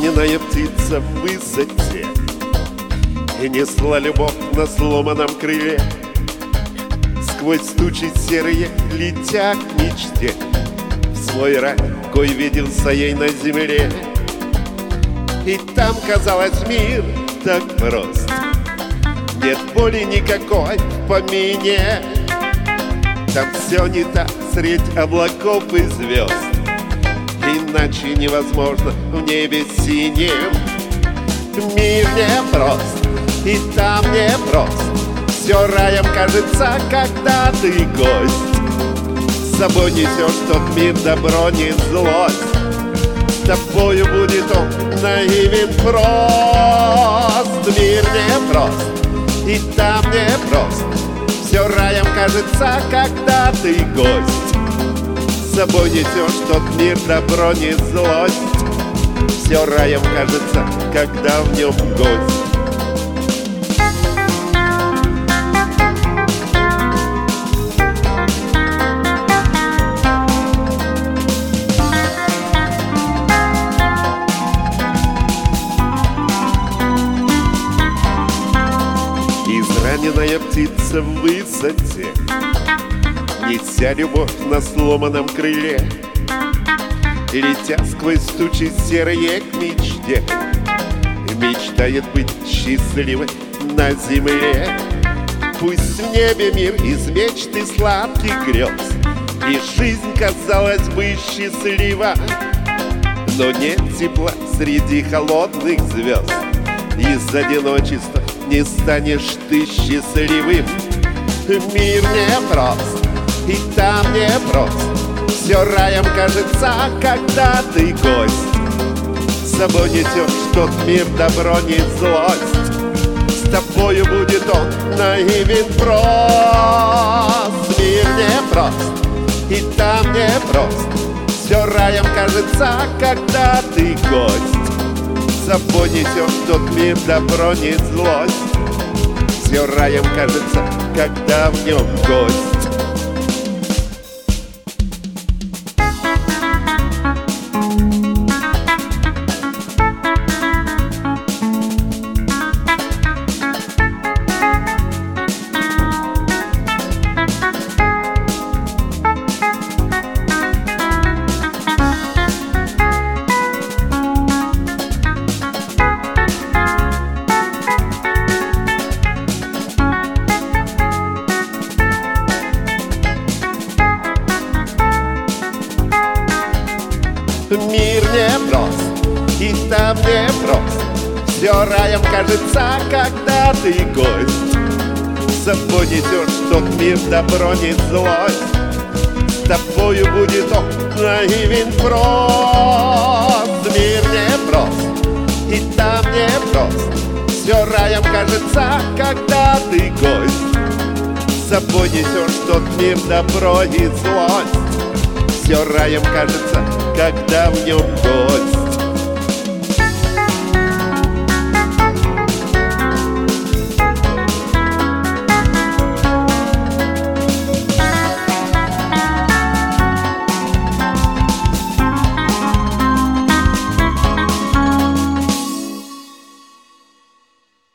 Израненная птица в высоте и несла любовь на сломанном крыле, сквозь тучи серые летя к мечте, в свой рай, кой виделся ей на земле. И там казалось мир так прост, нет боли никакой в помине. Там все не так средь облаков и звезд, иначе невозможно в небе синем. Мир непрост, и там непрост, все раем кажется, когда ты гость. С собой несешь тот мир добро, не злость, с тобою будет он наивен прост. Мир непрост, и там непрост, все раем кажется, когда ты гость. С собой несешь тот мир добро, не злость, все раем кажется, когда в нем гость. Израненная птица в высоте, неся любовь на сломанном крыле, летя сквозь тучи серые к мечте, мечтает быть счастливой на земле. Пусть в небе мир из мечты сладких грез, и жизнь, казалось бы, счастлива, но нет тепла среди холодных звезд, из одиночества не станешь ты счастливым. Мир непрост, и там непрост, все раем кажется, когда ты гость. С собой несешь тот мир добро, не злость, с тобою будет он наивен прост. Мир непрост, и там непрост, все раем кажется, когда ты гость. С собой несешь тот мир добро, не злость, все раем кажется, когда в нем гость. Мир непрост, и там непрост, все раем кажется, когда ты гость. С собой несешь тот мир добро, не злость, с тобою будет он наивен прост. Мир непрост, и там непрост, все раем кажется, когда ты гость. С собой несешь тот мир добро и злость, все раем кажется, когда в нем гость.